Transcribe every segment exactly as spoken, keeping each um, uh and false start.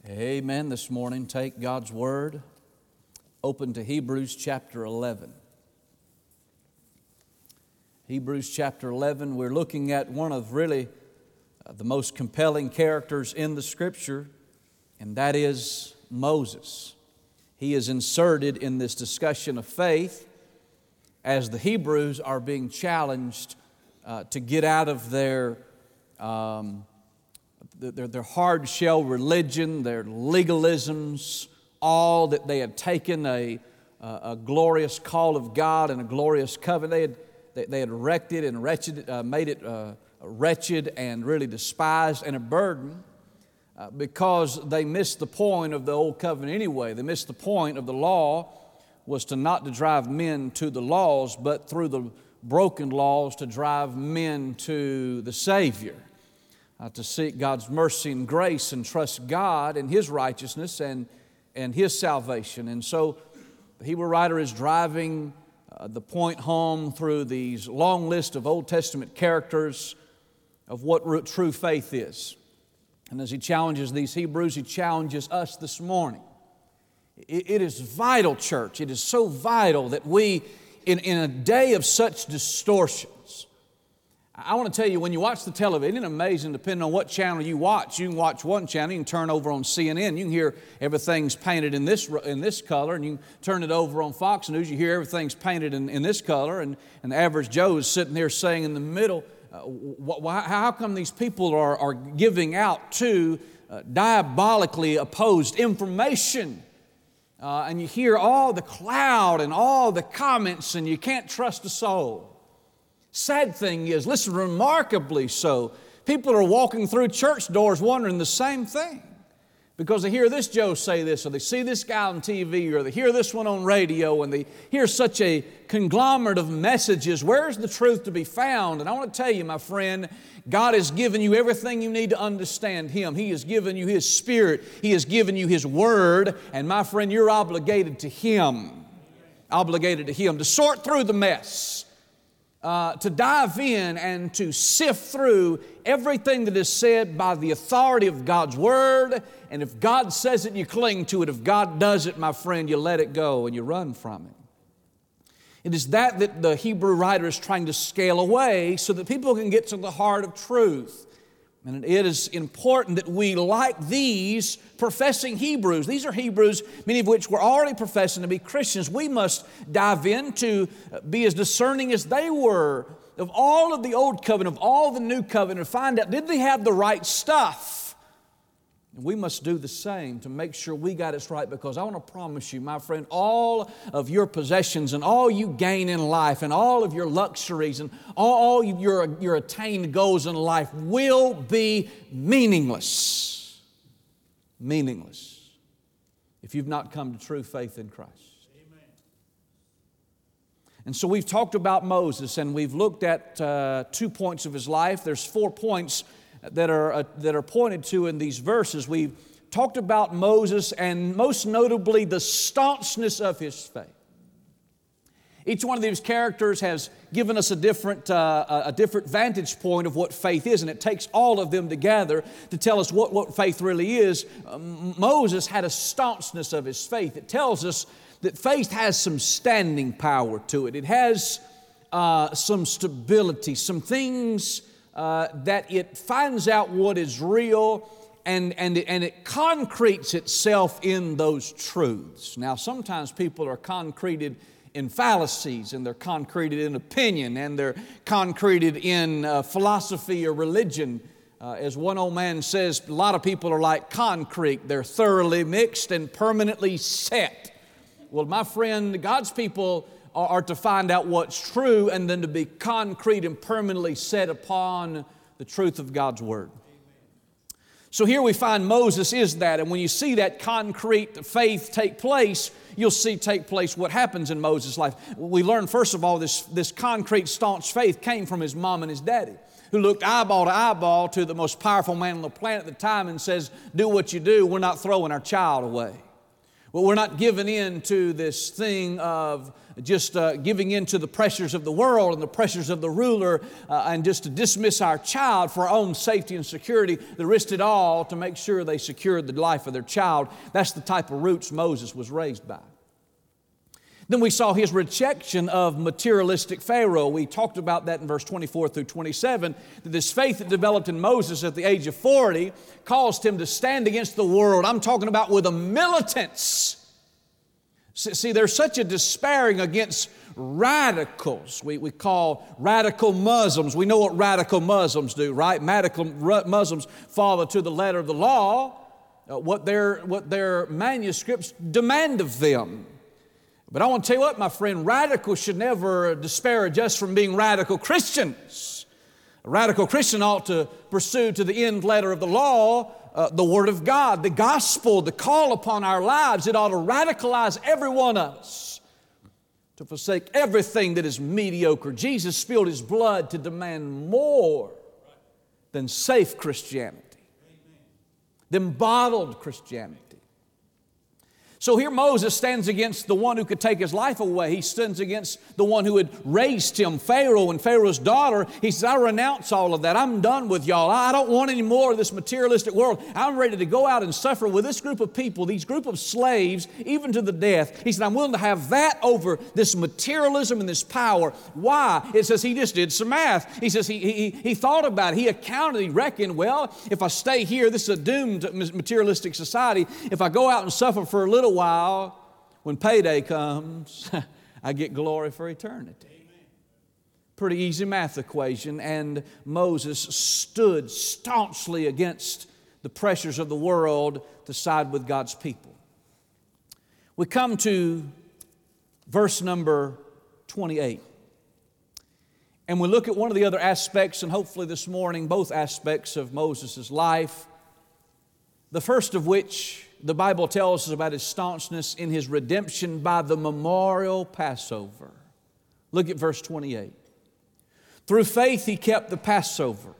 Amen. This morning, take God's Word, open to Hebrews chapter eleven. Hebrews chapter eleven, we're looking at one of really uh, the most compelling characters in the Scripture, and that is Moses. He is inserted in this discussion of faith as the Hebrews are being challenged uh, to get out of their um, Their, their hard shell religion, their legalisms, all that they had taken a, a glorious call of God and a glorious covenant. They had, they, they had erected and wretched, uh, made it uh, wretched and really despised and a burden uh, because they missed the point of the old covenant anyway. They missed the point of the law was to not to drive men to the laws, but through the broken laws to drive men to the Savior. Uh, to seek God's mercy and grace and trust God and His righteousness and, and His salvation. And so the Hebrew writer is driving uh, the point home through these long list of Old Testament characters of what true faith is. And as he challenges these Hebrews, he challenges us this morning. It, it is vital, church. It is so vital that we, in, in a day of such distortion, I want to tell you, when you watch the television, isn't it amazing, depending on what channel you watch, you can watch one channel, you can turn over on C N N, you can hear everything's painted in this in this color, and you can turn it over on Fox News, you hear everything's painted in, in this color, and, and the average Joe is sitting there saying in the middle, uh, wh- how come these people are, are giving out to uh, diabolically opposed information? Uh, and you hear all the cloud and all the comments, and you can't trust a soul. Sad thing is, listen, remarkably so, people are walking through church doors wondering the same thing because they hear this Joe say this, or they see this guy on T V, or they hear this one on radio, and they hear such a conglomerate of messages. Where's the truth to be found? And I want to tell you, my friend, God has given you everything you need to understand Him. He has given you His Spirit. He has given you His Word. And my friend, you're obligated to Him. Obligated to Him to sort through the mess. Uh, to dive in and to sift through everything that is said by the authority of God's Word. And if God says it, you cling to it. If God does it, my friend, you let it go and you run from it. It is that that the Hebrew writer is trying to scale away so that people can get to the heart of truth. And it is important that we, like these professing Hebrews, these are Hebrews, many of which were already professing to be Christians, we must dive in to be as discerning as they were of all of the Old Covenant, of all the New Covenant, and find out, did they have the right stuff? And we must do the same to make sure we got it right, because I want to promise you, my friend, all of your possessions and all you gain in life and all of your luxuries and all your, your attained goals in life will be meaningless. Meaningless if you've not come to true faith in Christ. Amen. And so we've talked about Moses, and we've looked at uh, two points of his life. There's four points that are, uh, that are pointed to in these verses. We've talked about Moses and most notably the staunchness of his faith. Each one of these characters has given us a different, uh, a different vantage point of what faith is, and it takes all of them together to tell us what, what faith really is. Um, Moses had a staunchness of his faith. It tells us that faith has some standing power to it. It has uh, some stability, some things Uh, that it finds out what is real and, and, it, and it concretes itself in those truths. Now, sometimes people are concreted in fallacies, and they're concreted in opinion, and they're concreted in uh, philosophy or religion. Uh, as one old man says, a lot of people are like concrete. They're thoroughly mixed and permanently set. Well, my friend, God's people are to find out what's true and then to be concrete and permanently set upon the truth of God's Word. So here we find Moses is that, and when you see that concrete faith take place, you'll see take place what happens in Moses' life. We learn, first of all, this, this concrete, staunch faith came from his mom and his daddy, who looked eyeball to eyeball to the most powerful man on the planet at the time and says, do what you do, we're not throwing our child away. Well, we're not giving in to this thing of just uh, giving in to the pressures of the world and the pressures of the ruler uh, and just to dismiss our child for our own safety and security. They risked it all to make sure they secured the life of their child. That's the type of roots Moses was raised by. Then we saw his rejection of materialistic Pharaoh. We talked about that in verse twenty-four through twenty-seven, that this faith that developed in Moses at the age of forty caused him to stand against the world. I'm talking about with a militance. See, there's such a despairing against radicals. We, we call radical Muslims. We know what radical Muslims do, right? Radical Muslims follow to the letter of the law uh, what their, what their manuscripts demand of them. But I want to tell you what, my friend, radicals should never disparage us from being radical Christians. A radical Christian ought to pursue to the end letter of the law uh, the Word of God, the gospel, the call upon our lives. It ought to radicalize every one of us to forsake everything that is mediocre. Jesus spilled His blood to demand more than safe Christianity, than bottled Christianity. So here Moses stands against the one who could take his life away. He stands against the one who had raised him, Pharaoh and Pharaoh's daughter. He says, I renounce all of that. I'm done with y'all. I don't want any more of this materialistic world. I'm ready to go out and suffer with this group of people, these group of slaves, even to the death. He said, I'm willing to have that over this materialism and this power. Why? It says he just did some math. He says he, he, he thought about it. He accounted, he reckoned, well, if I stay here, this is a doomed materialistic society. If I go out and suffer for a little while, when payday comes, I get glory for eternity. Amen. Pretty easy math equation, and Moses stood staunchly against the pressures of the world to side with God's people. We come to verse number twenty-eight, and we look at one of the other aspects, and hopefully this morning, both aspects of Moses' life. The first of which the Bible tells us about his staunchness in his redemption by the memorial Passover. Look at verse twenty-eight. Through faith he kept the Passover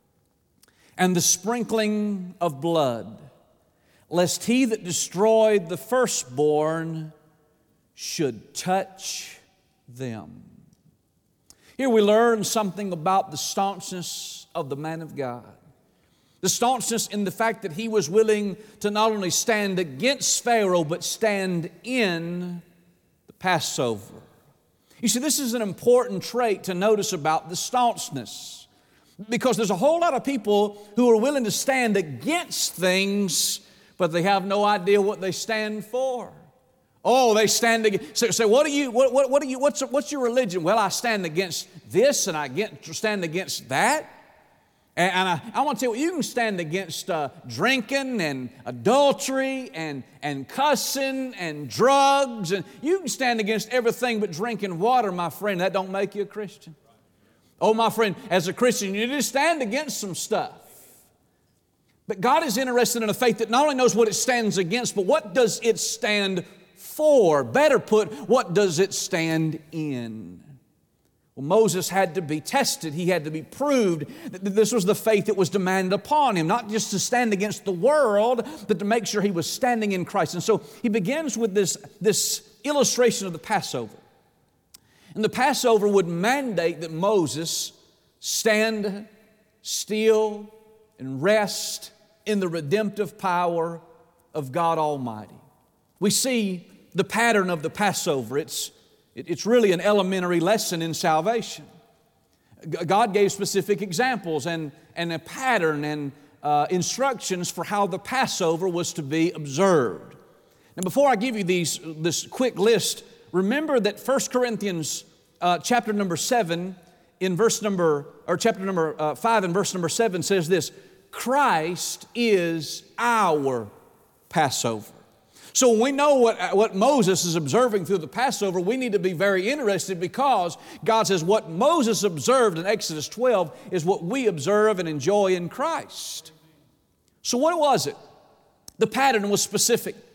and the sprinkling of blood, lest he that destroyed the firstborn should touch them. Here we learn something about the staunchness of the man of God. The staunchness in the fact that he was willing to not only stand against Pharaoh, but stand in the Passover. You see, this is an important trait to notice about the staunchness, because there's a whole lot of people who are willing to stand against things, but they have no idea what they stand for. Oh, they stand against. So, so what do you? What, what, what do you? What's what's your religion? Well, I stand against this, and I get stand against that. And I, I want to tell you, you can stand against uh, drinking and adultery and, and cussing and drugs. And you can stand against everything but drinking water, my friend. That don't make you a Christian. Oh, my friend, as a Christian, you need to stand against some stuff. But God is interested in a faith that not only knows what it stands against, but what does it stand for? Better put, what does it stand in? Well, Moses had to be tested. He had to be proved that this was the faith that was demanded upon him, not just to stand against the world, but to make sure he was standing in Christ. And so he begins with this, this illustration of the Passover. And the Passover would mandate that Moses stand still and rest in the redemptive power of God Almighty. We see the pattern of the Passover. It's It's really an elementary lesson in salvation. God gave specific examples and, and a pattern and uh, instructions for how the Passover was to be observed. Now, before I give you these, this quick list, remember that First Corinthians uh, chapter number seven, in verse number, or chapter number uh, five and verse number seven says this: Christ is our Passover. So when we know what, what Moses is observing through the Passover, we need to be very interested, because God says what Moses observed in Exodus twelve is what we observe and enjoy in Christ. So what was it? The pattern was specific.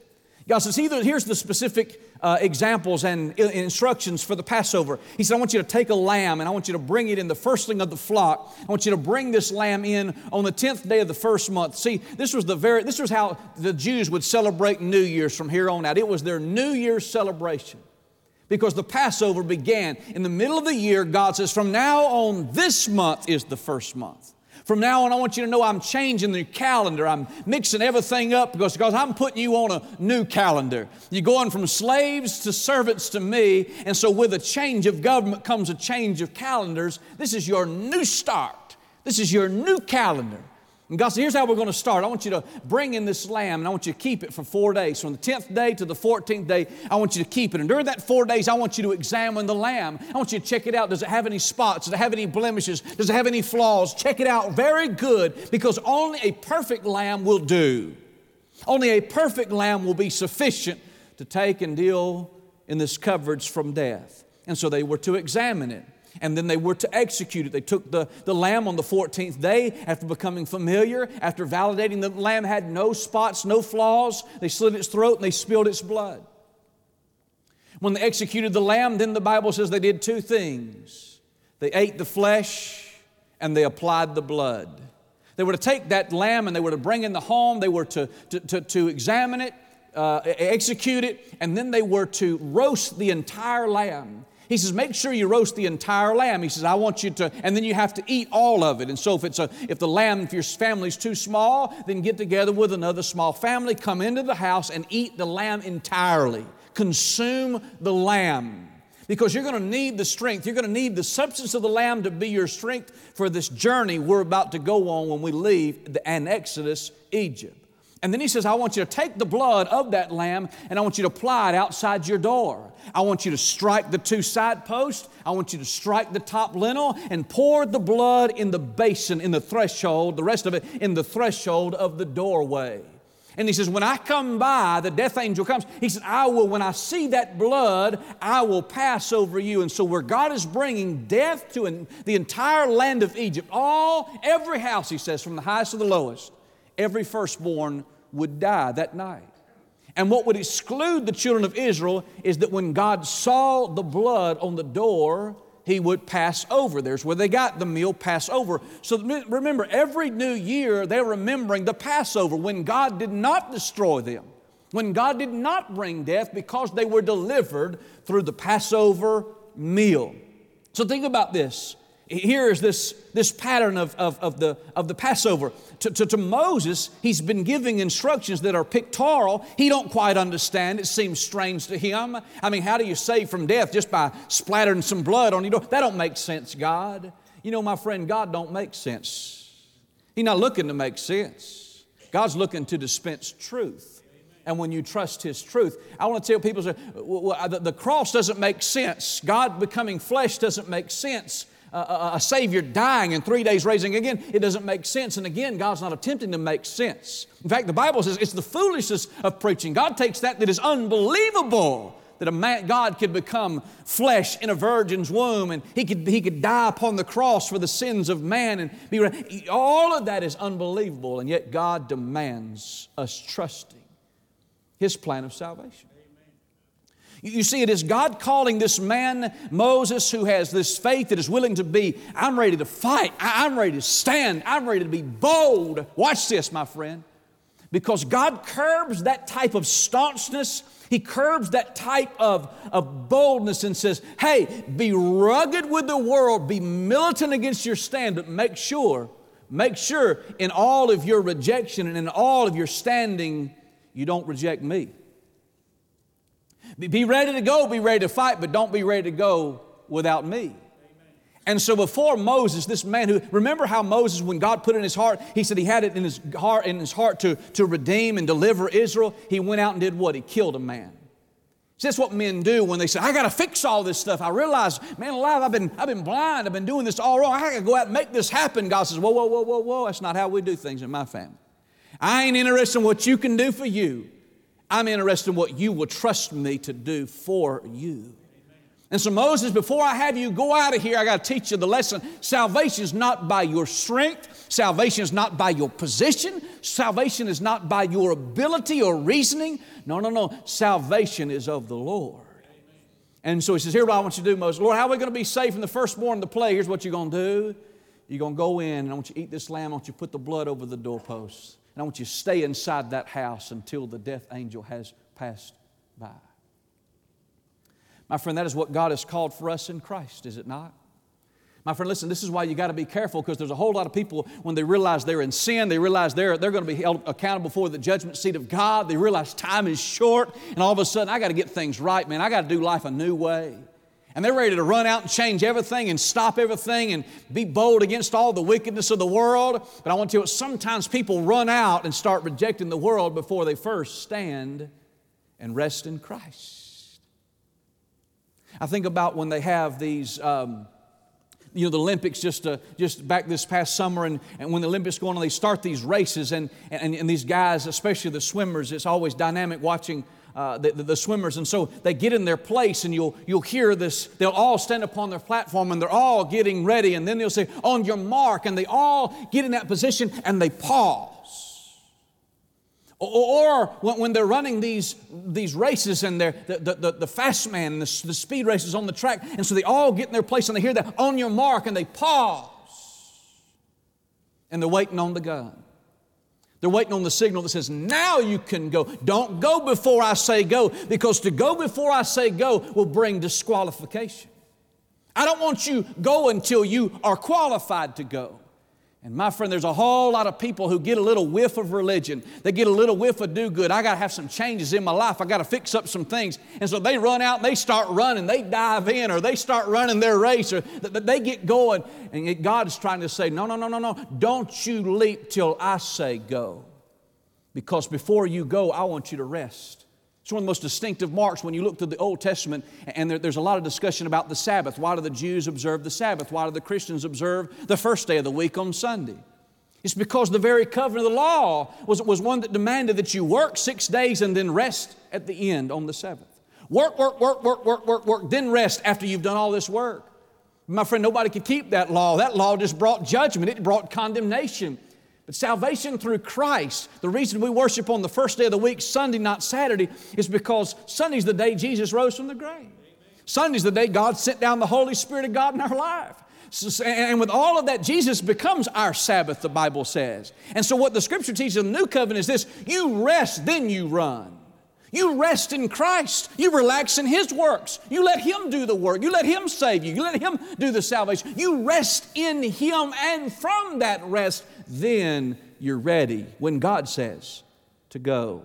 God says, here's the specific uh, examples and instructions for the Passover. He said, I want you to take a lamb and I want you to bring it in the firstling of the flock. I want you to bring this lamb in on the tenth day of the first month. See, this was the very, this was how the Jews would celebrate New Year's from here on out. It was their New Year's celebration. Because the Passover began in the middle of the year. God says, from now on, this month is the first month. From now on, I want you to know I'm changing the calendar. I'm mixing everything up because, because I'm putting you on a new calendar. You're going from slaves to servants to me. And so with a change of government comes a change of calendars. This is your new start. This is your new calendar. And God said, here's how we're going to start. I want you to bring in this lamb and I want you to keep it for four days. From the tenth day to the fourteenth day, I want you to keep it. And during that four days, I want you to examine the lamb. I want you to check it out. Does it have any spots? Does it have any blemishes? Does it have any flaws? Check it out very good, because only a perfect lamb will do. Only a perfect lamb will be sufficient to take and deal in this coverage from death. And so they were to examine it. And then they were to execute it. They took the, the lamb on the fourteenth day after becoming familiar, after validating the lamb had no spots, no flaws. They slit its throat and they spilled its blood. When they executed the lamb, then the Bible says they did two things. They ate the flesh and they applied the blood. They were to take that lamb and they were to bring it in the home. They were to, to, to, to examine it, uh, execute it, and then they were to roast the entire lamb. He says, make sure you roast the entire lamb. He says, I want you to, and then you have to eat all of it. And so if it's a, if the lamb, if your family's too small, then get together with another small family, come into the house and eat the lamb entirely. Consume the lamb. Because you're going to need the strength. You're going to need the substance of the lamb to be your strength for this journey we're about to go on when we leave the, and Exodus, Egypt. And then he says, I want you to take the blood of that lamb and I want you to apply it outside your door. I want you to strike the two side posts. I want you to strike the top lintel and pour the blood in the basin, in the threshold, the rest of it in the threshold of the doorway. And he says, when I come by, the death angel comes. He said, I will, when I see that blood, I will pass over you. And so where God is bringing death to an, the entire land of Egypt, all, every house, he says, from the highest to the lowest, every firstborn would die that night. And what would exclude the children of Israel is that when God saw the blood on the door, He would pass over. There's where they got the meal, Passover. So remember, every new year they're remembering the Passover when God did not destroy them, when God did not bring death, because they were delivered through the Passover meal. So think about this. Here is this, this pattern of, of, of, the, of the Passover. To, to, to Moses, he's been giving instructions that are pictorial. He don't quite understand. It seems strange to him. I mean, how do you save from death just by splattering some blood on your door? That don't make sense, God. You know, my friend, God don't make sense. He's not looking to make sense. God's looking to dispense truth. And when you trust His truth, I want to tell people, well, the, the cross doesn't make sense. God becoming flesh doesn't make sense. A, a Savior dying and three days raising again, it doesn't make sense. And again, God's not attempting to make sense. In fact, the Bible says it's the foolishness of preaching. God takes that that is unbelievable, that a man, God could become flesh in a virgin's womb, and He could, he could die upon the cross for the sins of man. And be, all of that is unbelievable, and yet God demands us trusting His plan of salvation. You see, it is God calling this man, Moses, who has this faith that is willing to be, I'm ready to fight, I'm ready to stand, I'm ready to be bold. Watch this, my friend. Because God curbs that type of staunchness, He curbs that type of, of boldness and says, hey, be rugged with the world, be militant against your stand, but make sure, make sure in all of your rejection and in all of your standing, you don't reject me. Be ready to go, be ready to fight, but don't be ready to go without me. Amen. And so before Moses, this man who, remember how Moses, when God put it in his heart, he said he had it in his heart, in his heart to, to redeem and deliver Israel. He went out and did what? He killed a man. See, that's what men do when they say, I got to fix all this stuff. I realize, man alive, I've been, I've been blind. I've been doing this all wrong. I got to go out and make this happen. God says, whoa, whoa, whoa, whoa, whoa. That's not how we do things in my family. I ain't interested in what you can do for you. I'm interested in what you will trust me to do for you. And so Moses, before I have you go out of here, I got to teach you the lesson. Salvation is not by your strength. Salvation is not by your position. Salvation is not by your ability or reasoning. No, no, no. Salvation is of the Lord. And so he says, here's what I want you to do, Moses. Lord, how are we going to be safe from the firstborn of the plague? Here's what you're going to do. You're going to go in, and I want you to eat this lamb. I want you to put the blood over the doorposts. And I want you to stay inside that house until the death angel has passed by. My friend, that is what God has called for us in Christ, is it not? My friend, listen, this is why you got to be careful, because there's a whole lot of people, when they realize they're in sin, they realize they're, they're going to be held accountable for the judgment seat of God. They realize time is short, and all of a sudden, I got to get things right, man. I got to do life a new way. And they're ready to run out and change everything and stop everything and be bold against all the wickedness of the world. But I want to tell you, sometimes people run out and start rejecting the world before they first stand and rest in Christ. I think about when they have these, um, you know, the Olympics just uh, just back this past summer, and, and when the Olympics go on, they start these races, and, and, and these guys, especially the swimmers, it's always dynamic watching uh, the, the, the swimmers. And so they get in their place, and you'll, you'll hear this, they'll all stand upon their platform, and they're all getting ready, and then they'll say, on your mark, and they all get in that position, and they pause. Or when they're running these, these races, and they're the, the, the fast man and the, the speed races on the track, and so they all get in their place and they hear that on your mark, and they pause. And they're waiting on the gun. They're waiting on the signal that says, now you can go. Don't go before I say go, because to go before I say go will bring disqualification. I don't want you go until you are qualified to go. And my friend, there's a whole lot of people who get a little whiff of religion. They get a little whiff of do good. I got to have some changes in my life. I got to fix up some things. And so they run out and they start running. They dive in, or they start running their race, or they get going. And God is trying to say, no, no, no, no, no. Don't you leap till I say go. Because before you go, I want you to rest. It's one of the most distinctive marks when you look through the Old Testament, and there, there's a lot of discussion about the Sabbath. Why do the Jews observe the Sabbath? Why do the Christians observe the first day of the week on Sunday? It's because the very covenant of the law was, was one that demanded that you work six days and then rest at the end on the seventh. Work, work, work, work, work, work, work, then rest after you've done all this work. My friend, nobody could keep that law. That law just brought judgment. It brought condemnation. But salvation through Christ, the reason we worship on the first day of the week, Sunday, not Saturday, is because Sunday's the day Jesus rose from the grave. Amen. Sunday's the day God sent down the Holy Spirit of God in our life. So, and with all of that, Jesus becomes our Sabbath, the Bible says. And so what the Scripture teaches in the New Covenant is this: you rest, then you run. You rest in Christ. You relax in His works. You let Him do the work. You let Him save you. You let Him do the salvation. You rest in Him, and from that rest, then you're ready when God says to go.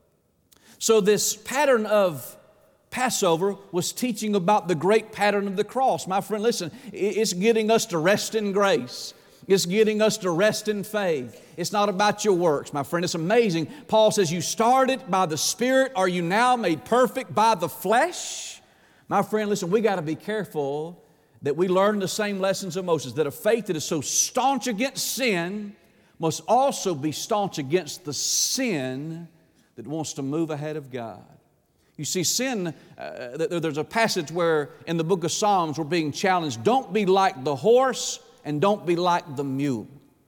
So this pattern of Passover was teaching about the great pattern of the cross. My friend, listen, it's getting us to rest in grace. It's getting us to rest in faith. It's not about your works, my friend. It's amazing. Paul says, you started by the Spirit. Are you now made perfect by the flesh? My friend, listen, we got to be careful that we learn the same lessons of Moses, that a faith that is so staunch against sin must also be staunch against the sin that wants to move ahead of God. You see, sin, uh, there's a passage where in the book of Psalms we're being challenged, don't be like the horse and don't be like the mule.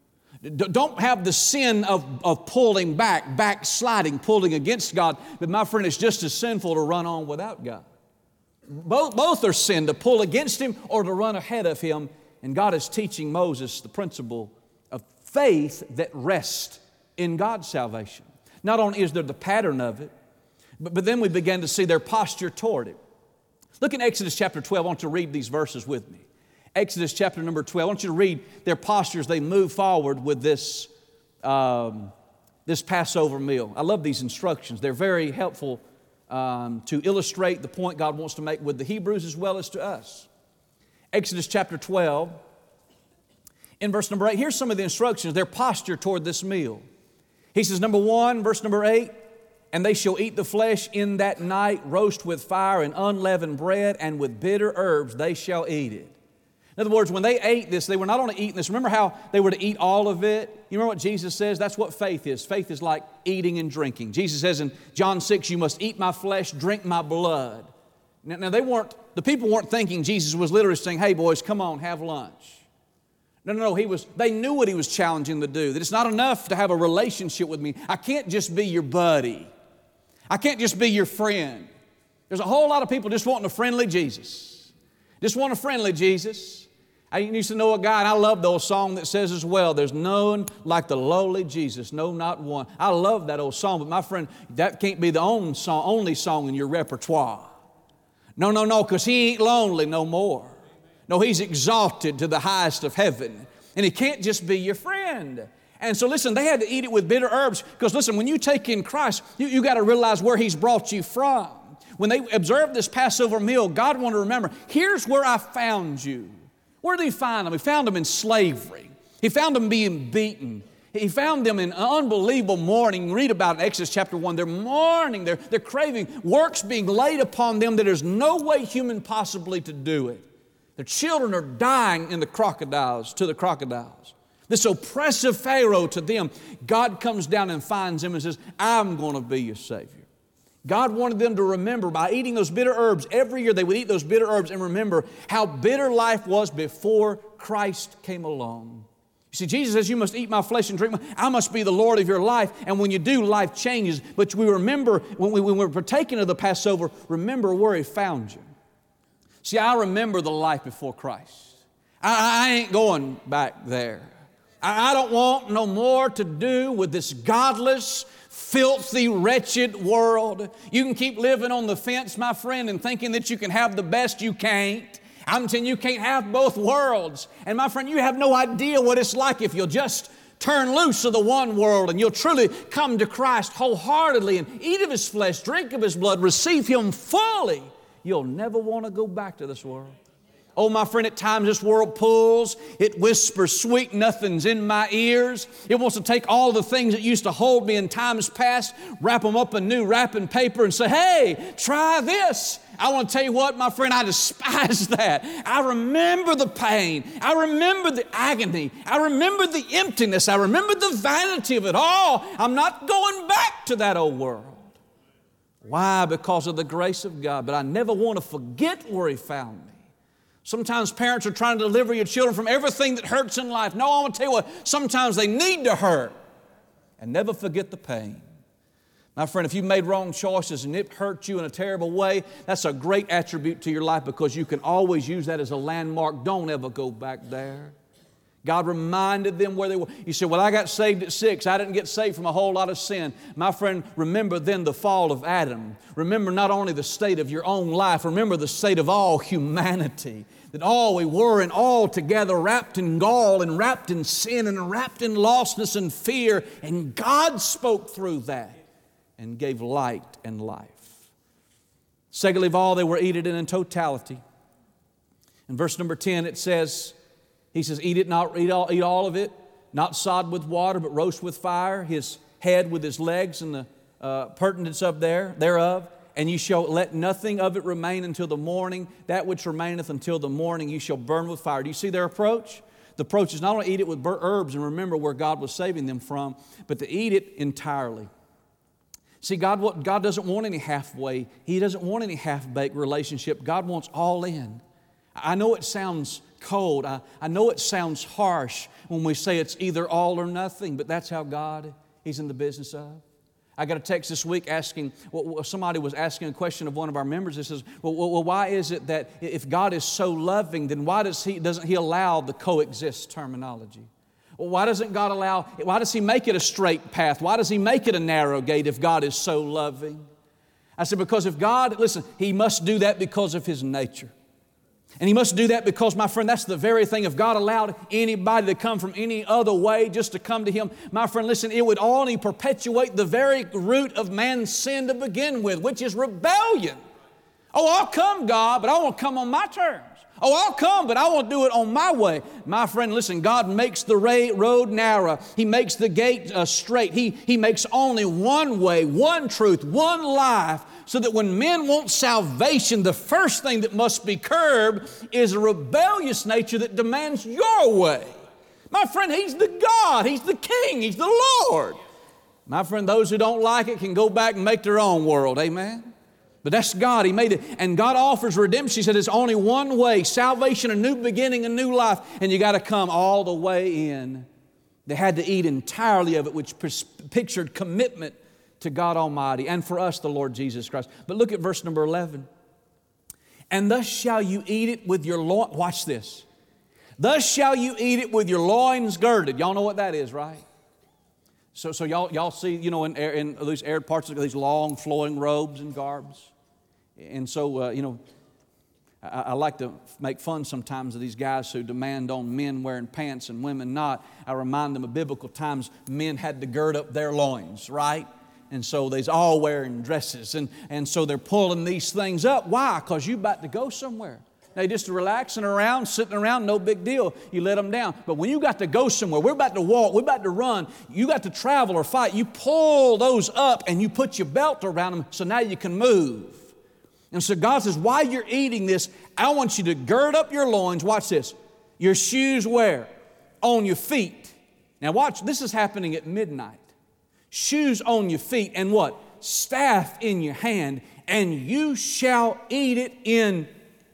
Don't have the sin of, of pulling back, backsliding, pulling against God. But my friend, it's just as sinful to run on without God. Both, both are sin, to pull against Him or to run ahead of Him. And God is teaching Moses the principle of faith that rests in God's salvation. Not only is there the pattern of it, but, but then we began to see their posture toward it. Look in Exodus chapter twelve. I want you to read these verses with me. Exodus chapter number twelve. I want you to read their postures. They move forward with this, um, this Passover meal. I love these instructions. They're very helpful um, to illustrate the point God wants to make with the Hebrews as well as to us. Exodus chapter twelve, in verse number eight, here's some of the instructions, their posture toward this meal. He says, number one, verse number eight, and they shall eat the flesh in that night, roast with fire and unleavened bread, and with bitter herbs they shall eat it. In other words, when they ate this, they were not only eating this. Remember how they were to eat all of it? You remember what Jesus says? That's what faith is. Faith is like eating and drinking. Jesus says in John six, you must eat my flesh, drink my blood. Now, now they weren't the people weren't thinking Jesus was literally saying, hey boys, come on, have lunch. No, no, no, he was, they knew what he was challenging them to do, that it's not enough to have a relationship with me. I can't just be your buddy. I can't just be your friend. There's a whole lot of people just wanting a friendly Jesus. Just want a friendly Jesus. I used to know a guy, and I love the old song that says as well, there's none like the lowly Jesus, no, not one. I love that old song, but my friend, that can't be the only song, only song in your repertoire. No, no, no, because he ain't lonely no more. No, he's exalted to the highest of heaven. And he can't just be your friend. And so listen, they had to eat it with bitter herbs because listen, when you take in Christ, you, you got to realize where he's brought you from. When they observed this Passover meal, God wanted to remember, here's where I found you. Where did he find them? He found them in slavery. He found them being beaten. He found them in unbelievable mourning. Read about it in Exodus chapter one. They're mourning. They're, they're craving works being laid upon them that there's no way human possibly to do it. Their children are dying in the crocodiles, to the crocodiles. This oppressive Pharaoh to them, God comes down and finds them and says, I'm going to be your Savior. God wanted them to remember by eating those bitter herbs. Every year they would eat those bitter herbs and remember how bitter life was before Christ came along. You see, Jesus says, you must eat my flesh and drink my, I must be the Lord of your life. And when you do, life changes. But we remember, when we, when we're partaking of the Passover, remember where he found you. See, I remember the life before Christ. I, I ain't going back there. I, I don't want no more to do with this godless, filthy, wretched world. You can keep living on the fence, my friend, and thinking that you can have the best. You can't. I'm telling you, you can't have both worlds. And my friend, you have no idea what it's like if you'll just turn loose of the one world and you'll truly come to Christ wholeheartedly and eat of His flesh, drink of His blood, receive Him fully. You'll never want to go back to this world. Oh, my friend, at times this world pulls. It whispers sweet nothings in my ears. It wants to take all the things that used to hold me in times past, wrap them up in new wrapping paper and say, hey, try this. I want to tell you what, my friend, I despise that. I remember the pain. I remember the agony. I remember the emptiness. I remember the vanity of it all. I'm not going back to that old world. Why? Because of the grace of God. But I never want to forget where He found me. Sometimes parents are trying to deliver your children from everything that hurts in life. No, I want to tell you what, sometimes they need to hurt and never forget the pain. My friend, if you've made wrong choices and it hurt you in a terrible way, that's a great attribute to your life because you can always use that as a landmark. Don't ever go back there. God reminded them where they were. You say, well, I got saved at six. I didn't get saved from a whole lot of sin. My friend, remember then the fall of Adam. Remember not only the state of your own life, remember the state of all humanity. That all we were and all together wrapped in gall and wrapped in sin and wrapped in lostness and fear. And God spoke through that and gave light and life. Secondly of all, they were eaten in totality. In verse number ten it says, He says, eat it, not eat all, eat all of it, not sod with water, but roast with fire, his head with his legs and the uh, pertinence of there, thereof. And you shall let nothing of it remain until the morning. That which remaineth until the morning you shall burn with fire. Do you see their approach? The approach is not only eat it with herbs and remember where God was saving them from, but to eat it entirely. See, God, what, God doesn't want any halfway. He doesn't want any half-baked relationship. God wants all in. I know it sounds cold. I, I know it sounds harsh when we say it's either all or nothing, but that's how God, He's in the business of. I got a text this week asking, well, somebody was asking a question of one of our members. It says, well, well, why is it that if God is so loving, then why does he, doesn't He allow the coexist terminology? Well, why doesn't God allow, why does He make it a straight path? Why does He make it a narrow gate if God is so loving? I said, because if God, listen, He must do that because of His nature. And He must do that because, my friend, that's the very thing. If God allowed anybody to come from any other way just to come to Him, my friend, listen, it would only perpetuate the very root of man's sin to begin with, which is rebellion. Oh, I'll come, God, but I want to come on my terms. Oh, I'll come, but I want to do it on my way. My friend, listen, God makes the road narrow. He makes the gate uh, straight. He, he makes only one way, one truth, one life, so that when men want salvation, the first thing that must be curbed is a rebellious nature that demands your way. My friend, He's the God. He's the King. He's the Lord. My friend, those who don't like it can go back and make their own world. Amen? But that's God. He made it. And God offers redemption. He said there's only one way, salvation, a new beginning, a new life. And you got to come all the way in. They had to eat entirely of it, which pictured commitment to God Almighty and for us, the Lord Jesus Christ. But look at verse number eleven. And thus shall you eat it with your loins. Watch this. Thus shall you eat it with your loins girded. Y'all know what that is, right? So, so y'all, y'all see, you know, in, in these arid parts of these long flowing robes and garbs. And so, uh, you know, I, I like to make fun sometimes of these guys who demand on men wearing pants and women not. I remind them of biblical times men had to gird up their loins, right? And so they's all wearing dresses. And, and so they're pulling these things up. Why? Because you about to go somewhere. They just relaxing around, sitting around, no big deal. You let them down. But when you got to go somewhere, we're about to walk, we're about to run, you got to travel or fight, you pull those up and you put your belt around them so now you can move. And so God says, while you're eating this, I want you to gird up your loins. Watch this. Your shoes where? On your feet. Now watch, this is happening at midnight. Shoes on your feet and what? Staff in your hand, and you shall eat it in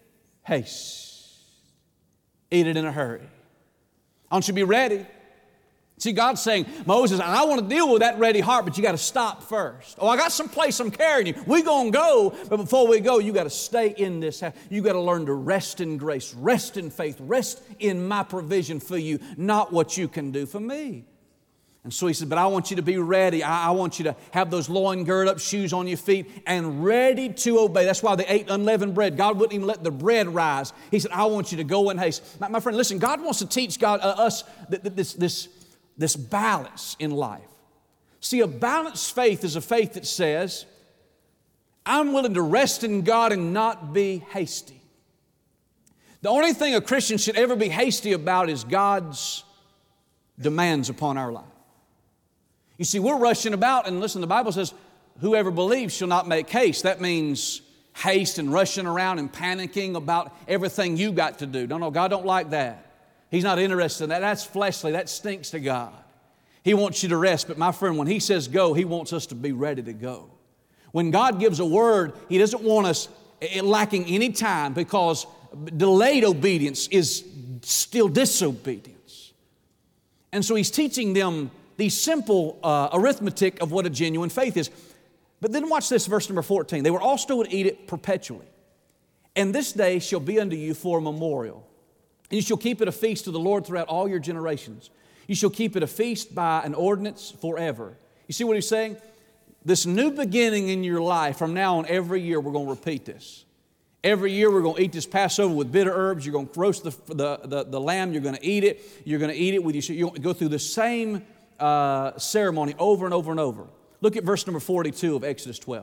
haste. Eat it in a hurry. I want you to be ready. See, God's saying, Moses, I want to deal with that ready heart, but you got to stop first. Oh, I got some place I'm carrying you. We're going to go, but before we go, you got to stay in this house. You got to learn to rest in grace, rest in faith, rest in my provision for you, not what you can do for me. And so he said, but I want you to be ready. I, I want you to have those loin gird up, shoes on your feet, and ready to obey. That's why they ate unleavened bread. God wouldn't even let the bread rise. He said, I want you to go in haste. My, my friend, listen, God wants to teach God, uh, us th- th- this, this, this balance in life. See, a balanced faith is a faith that says, I'm willing to rest in God and not be hasty. The only thing a Christian should ever be hasty about is God's demands upon our life. You see, we're rushing about, and listen, the Bible says, whoever believes shall not make haste. That means haste and rushing around and panicking about everything you got to do. No, no, God don't like that. He's not interested in that. That's fleshly. That stinks to God. He wants you to rest. But my friend, when He says go, He wants us to be ready to go. When God gives a word, He doesn't want us lacking any time, because delayed obedience is still disobedience. And so He's teaching them the simple uh, arithmetic of what a genuine faith is. But then watch this, verse number fourteen. They were also to eat it perpetually. And this day shall be unto you for a memorial. And you shall keep it a feast to the Lord throughout all your generations. You shall keep it a feast by an ordinance forever. You see what he's saying? This new beginning in your life, from now on, every year we're going to repeat this. Every year we're going to eat this Passover with bitter herbs. You're going to roast the, the, the, the lamb. You're going to eat it. You're going to eat it with you. You're going to go through the same Uh, ceremony over and over and over. Look at verse number forty-two of Exodus twelve.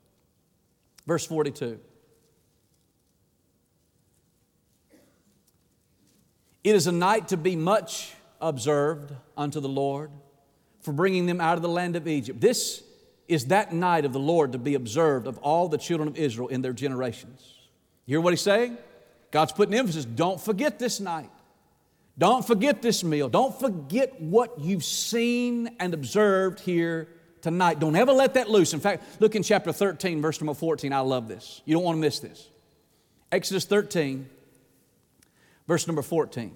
Verse forty-two. It is a night to be much observed unto the Lord for bringing them out of the land of Egypt. This is that night of the Lord to be observed of all the children of Israel in their generations. You hear what he's saying? God's putting emphasis. Don't forget this night. Don't forget this meal. Don't forget what you've seen and observed here tonight. Don't ever let that loose. In fact, look in chapter thirteen, verse number fourteen. I love this. You don't want to miss this. Exodus thirteen, verse number fourteen.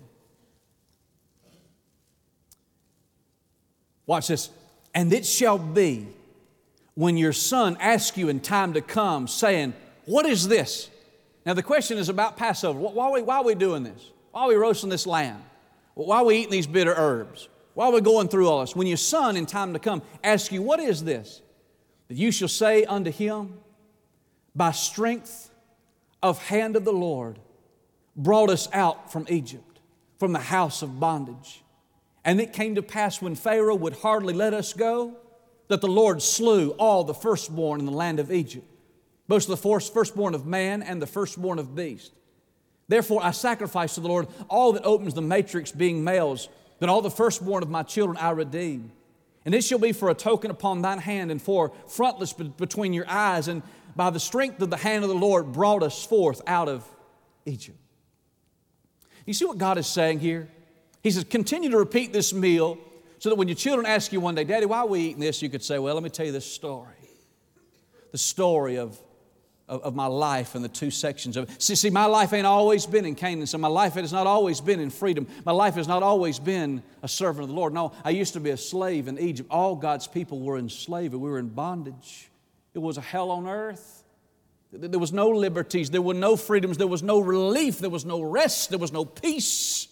Watch this. And it shall be when your son asks you in time to come, saying, what is this? Now the question is about Passover. Why are we, why are we doing this? Why are we roasting this lamb? Why are we eating these bitter herbs? Why are we going through all this? When your son in time to come asks you, what is this? That you shall say unto him, by strength of hand of the Lord brought us out from Egypt, from the house of bondage. And it came to pass when Pharaoh would hardly let us go, that the Lord slew all the firstborn in the land of Egypt, both the firstborn of man and the firstborn of beast. Therefore I sacrifice to the Lord all that opens the matrix, being males, that all the firstborn of my children I redeem. And it shall be for a token upon thine hand, and for frontlets between your eyes, and by the strength of the hand of the Lord brought us forth out of Egypt. You see what God is saying here? He says, continue to repeat this meal, so that when your children ask you one day, Daddy, why are we eating this? You could say, well, let me tell you this story. The story of of, of my life and the two sections of it. See, see, my life ain't always been in Canaan. So my life has not always been in freedom. My life has not always been a servant of the Lord. No, I used to be a slave in Egypt. All God's people were in slavery. We were in bondage. It was a hell on earth. There was no liberties. There were no freedoms. There was no relief. There was no rest. There was no peace.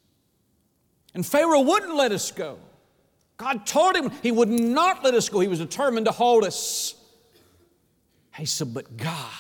And Pharaoh wouldn't let us go. God told him He would not let us go. He was determined to hold us. He said, but God,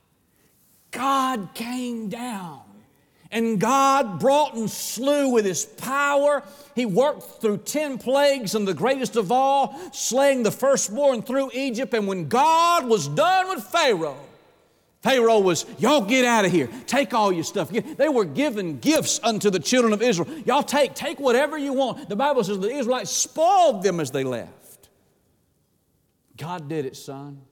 God came down. And God brought and slew with His power. He worked through ten plagues, and the greatest of all, slaying the firstborn through Egypt. And when God was done with Pharaoh, Pharaoh was, y'all get out of here. Take all your stuff. They were giving gifts unto the children of Israel. Y'all take, take whatever you want. The Bible says the Israelites spoiled them as they left. God did it, son.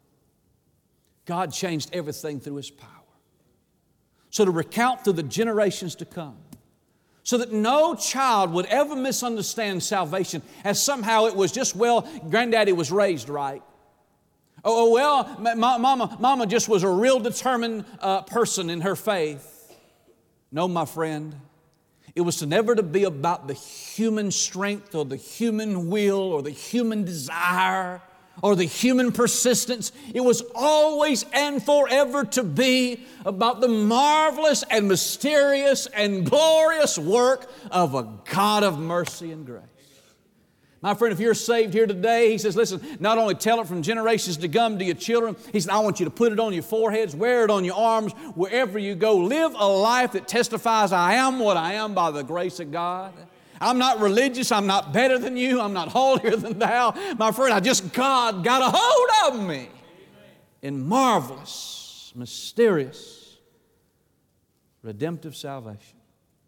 God changed everything through His power. So to recount through the generations to come, so that no child would ever misunderstand salvation as somehow it was just, well, granddaddy was raised right. Oh, well, mama, mama just was a real determined uh, person in her faith. No, my friend, it was to never to be about the human strength or the human will or the human desire or the human persistence. It was always and forever to be about the marvelous and mysterious and glorious work of a God of mercy and grace. My friend, if you're saved here today, He says, listen, not only tell it from generations to come to your children, He said, I want you to put it on your foreheads, wear it on your arms, wherever you go. Live a life that testifies, I am what I am by the grace of God. I'm not religious. I'm not better than you. I'm not holier than thou. My friend, I just, God got a hold of me in marvelous, mysterious, redemptive salvation.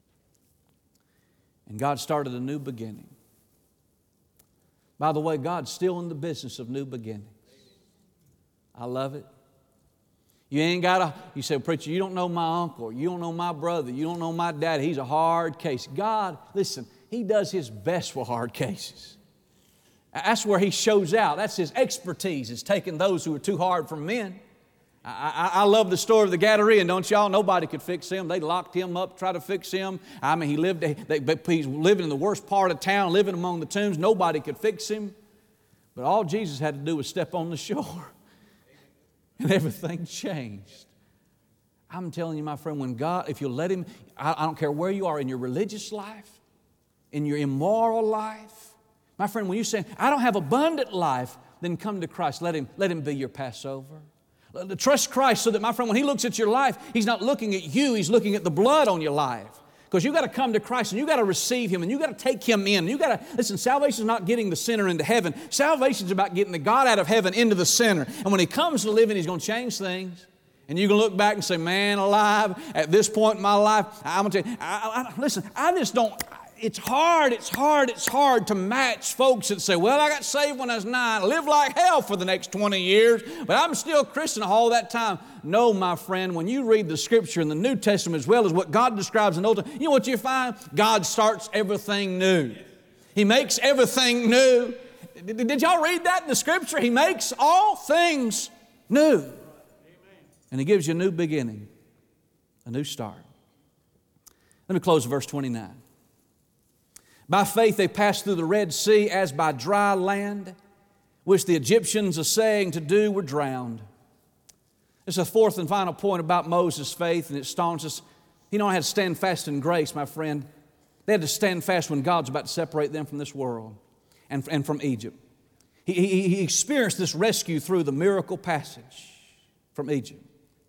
And God started a new beginning. By the way, God's still in the business of new beginnings. I love it. You ain't got to, you say, preacher, you don't know my uncle, you don't know my brother, you don't know my dad. He's a hard case. God, listen, He does His best for hard cases. That's where He shows out. That's His expertise, is taking those who are too hard for men. I, I, I love the story of the Gadarene, don't y'all? Nobody could fix him. They locked him up, tried to fix him. I mean, he lived, they, he's living in the worst part of town, living among the tombs. Nobody could fix him. But all Jesus had to do was step on the shore, and everything changed. I'm telling you, my friend, when God, if you'll let Him, I, I don't care where you are in your religious life, in your immoral life. My friend, when you say, I don't have abundant life, then come to Christ. Let Him, let Him be your Passover. Trust Christ so that, my friend, when He looks at your life, He's not looking at you, He's looking at the blood on your life. Because you've got to come to Christ and you've got to receive Him and you've got to take Him in. You've got to, listen, salvation is not getting the sinner into heaven. Salvation is about getting the God out of heaven into the sinner. And when He comes to live in, He's going to change things. And you can look back and say, man alive, at this point in my life, I'm going to tell you, I, I, listen, I just don't, it's hard, it's hard, it's hard to match folks that say, well, I got saved when I was nine, I lived like hell for the next twenty years, but I'm still a Christian all that time. No, my friend, when you read the Scripture in the New Testament as well as what God describes in the Old Testament, you know what you find? God starts everything new. He makes everything new. Did, did y'all read that in the Scripture? He makes all things new. And He gives you a new beginning, a new start. Let me close with verse twenty-nine. By faith they passed through the Red Sea as by dry land, which the Egyptians assaying to do were drowned. This is a fourth and final point about Moses' faith, and it staunches. He don't have to stand fast in grace, my friend. They had to stand fast when God's about to separate them from this world and, and from Egypt. He, he, he experienced this rescue through the miracle passage from Egypt.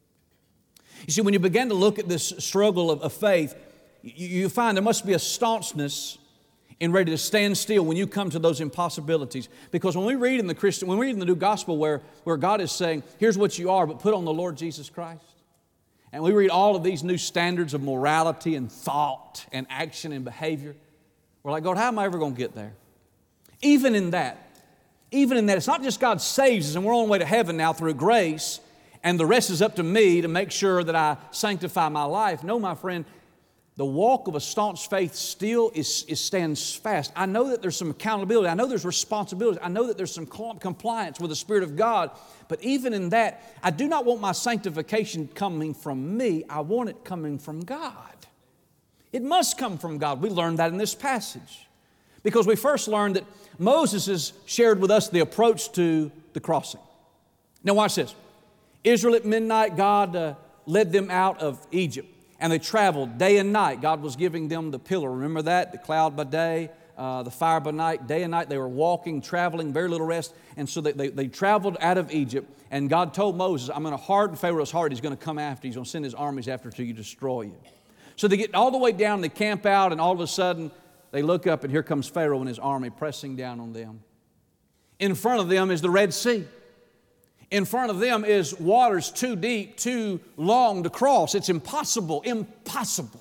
You see, when you begin to look at this struggle of, of faith, you, you find there must be a staunchness and ready to stand still when you come to those impossibilities. Because when we read in the Christian, when we read in the New Gospel where, where God is saying, here's what you are, but put on the Lord Jesus Christ. And we read all of these new standards of morality and thought and action and behavior. We're like, God, how am I ever going to get there? Even in that, even in that, it's not just God saves us and we're on the way to heaven now through grace and the rest is up to me to make sure that I sanctify my life. No, my friend, the walk of a staunch faith still is, is stands fast. I know that there's some accountability. I know there's responsibility. I know that there's some compliance with the Spirit of God. But even in that, I do not want my sanctification coming from me. I want it coming from God. It must come from God. We learned that in this passage. Because we first learned that Moses has shared with us the approach to the crossing. Now watch this. Israel at midnight, God uh, led them out of Egypt. And they traveled day and night. God was giving them the pillar. Remember that? The cloud by day, uh, the fire by night. Day and night they were walking, traveling, very little rest. And so they, they, they traveled out of Egypt. And God told Moses, I'm going to harden Pharaoh's heart. He's going to come after you. He's going to send his armies after you to destroy you. So they get all the way down, they camp out, and all of a sudden they look up and here comes Pharaoh and his army pressing down on them. In front of them is the Red Sea. In front of them is waters too deep, too long to cross. It's impossible, impossible.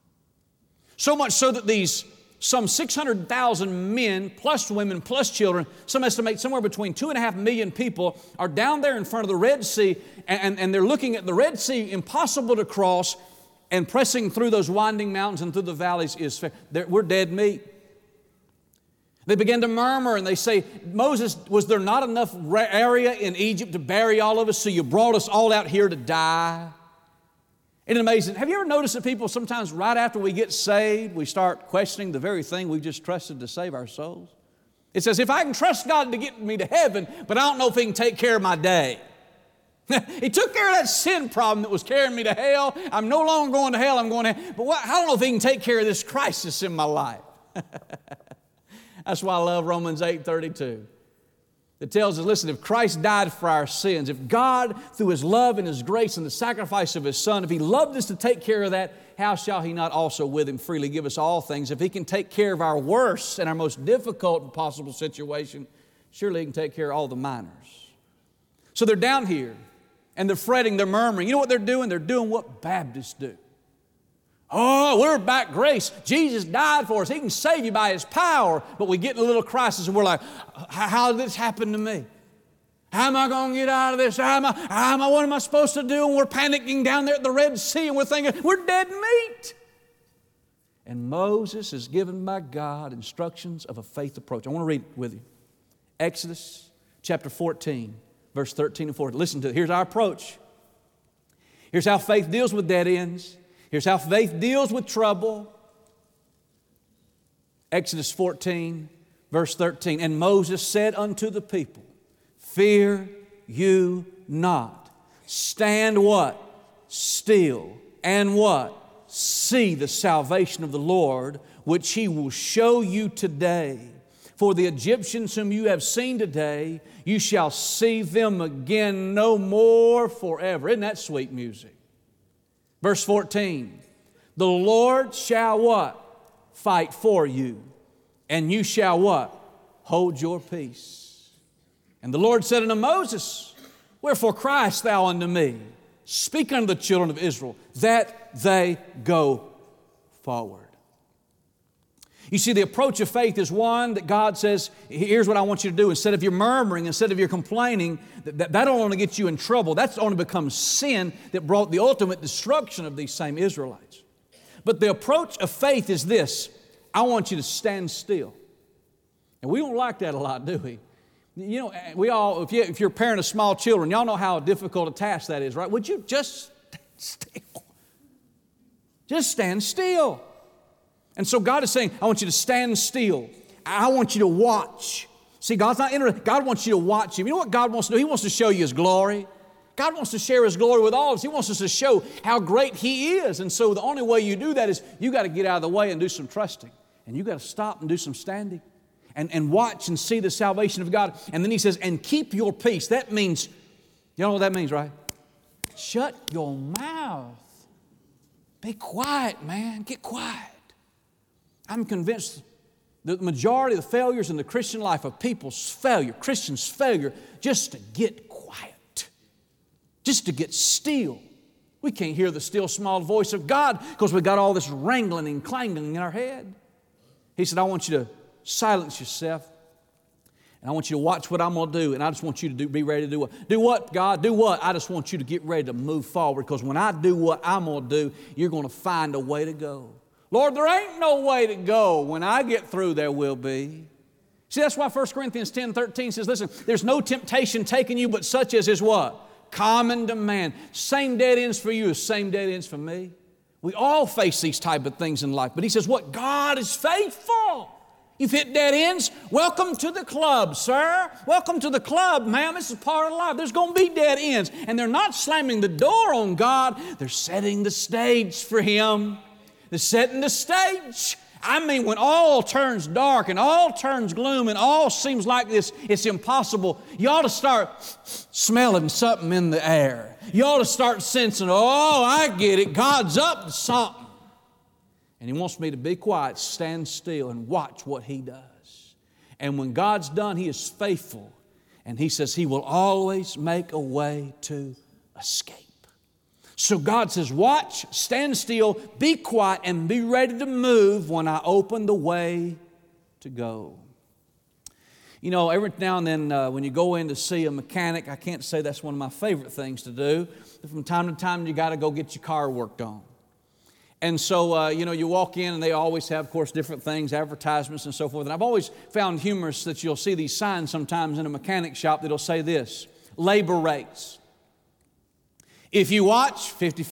So much so that these some six hundred thousand men, plus women, plus children, some estimate somewhere between two and a half million people are down there in front of the Red Sea, and, and they're looking at the Red Sea, impossible to cross, and pressing through those winding mountains and through the valleys is, we're dead meat. They begin to murmur and they say, Moses, was there not enough area in Egypt to bury all of us, so you brought us all out here to die? Isn't it amazing? Have you ever noticed that people sometimes right after we get saved, we start questioning the very thing we've just trusted to save our souls? It says, if I can trust God to get me to heaven, but I don't know if He can take care of my day. He took care of that sin problem that was carrying me to hell. I'm no longer going to hell, I'm going to hell. But what, I don't know if He can take care of this crisis in my life. That's why I love Romans eight thirty-two. It tells us, listen, if Christ died for our sins, if God, through His love and His grace and the sacrifice of His Son, if He loved us to take care of that, how shall He not also with Him freely give us all things? If He can take care of our worst and our most difficult possible situation, surely He can take care of all the minors. So they're down here, and they're fretting, they're murmuring. You know what they're doing? They're doing what Baptists do. Oh, we're back grace. Jesus died for us. He can save you by His power. But we get in a little crisis and we're like, how did this happen to me? How am I going to get out of this? How am I, how am I, what am I supposed to do? And we're panicking down there at the Red Sea and we're thinking, we're dead meat. And Moses is given by God instructions of a faith approach. I want to read it with you. Exodus chapter fourteen, verse thirteen and fourteen. Listen to it. Here's our approach. Here's how faith deals with dead ends. Here's how faith deals with trouble. Exodus fourteen, verse thirteen. And Moses said unto the people, fear you not. Stand what? Still. And what? See the salvation of the Lord, which He will show you today. For the Egyptians whom you have seen today, you shall see them again no more forever. Isn't that sweet music? Verse fourteen, the Lord shall what? Fight for you, and you shall what? Hold your peace. And the Lord said unto Moses, wherefore criest thou unto me? Speak unto the children of Israel, that they go forward. You see, the approach of faith is one that God says, here's what I want you to do. Instead of your murmuring, instead of your complaining, that, that'll only get you in trouble. That's only become sin that brought the ultimate destruction of these same Israelites. But the approach of faith is this: I want you to stand still. And we don't like that a lot, do we? You know, we all, if, you, if you're a parent of small children, y'all know how difficult a task that is, right? Would you just stand still? Just stand still. And so God is saying, I want you to stand still. I want you to watch. See, God's not interested. God wants you to watch Him. You know what God wants to do? He wants to show you His glory. God wants to share His glory with all of us. He wants us to show how great He is. And so the only way you do that is you got to get out of the way and do some trusting. And you got to stop and do some standing. And, and watch and see the salvation of God. And then He says, and keep your peace. That means, you know what that means, right? Shut your mouth. Be quiet, man. Get quiet. I'm convinced that the majority of the failures in the Christian life are people's failure, Christians' failure, just to get quiet, just to get still. We can't hear the still small voice of God because we've got all this wrangling and clanging in our head. He said, I want you to silence yourself, and I want you to watch what I'm going to do, and I just want you to do, be ready to do what? Do what, God? Do what? I just want you to get ready to move forward, because when I do what I'm going to do, you're going to find a way to go. Lord, there ain't no way to go. When I get through, there will be. See, that's why First Corinthians ten thirteen says, listen, there's no temptation taking you but such as is what? Common to man. Same dead ends for you as same dead ends for me. We all face these type of things in life. But he says, what? God is faithful. You've hit dead ends. Welcome to the club, sir. Welcome to the club, ma'am. This is part of life. There's going to be dead ends. And they're not slamming the door on God. They're setting the stage for Him. They're setting the stage. I mean, when all turns dark and all turns gloom and all seems like this, it's impossible, you ought to start smelling something in the air. You ought to start sensing, oh, I get it. God's up to something. And He wants me to be quiet, stand still, and watch what He does. And when God's done, He is faithful. And He says He will always make a way to escape. So God says, watch, stand still, be quiet, and be ready to move when I open the way to go. You know, every now and then uh, when you go in to see a mechanic, I can't say that's one of my favorite things to do. But from time to time, you got to go get your car worked on. And so, uh, you know, you walk in and they always have, of course, different things, advertisements and so forth. And I've always found humorous that you'll see these signs sometimes in a mechanic shop that'll say this, labor rates. If you watch, fifty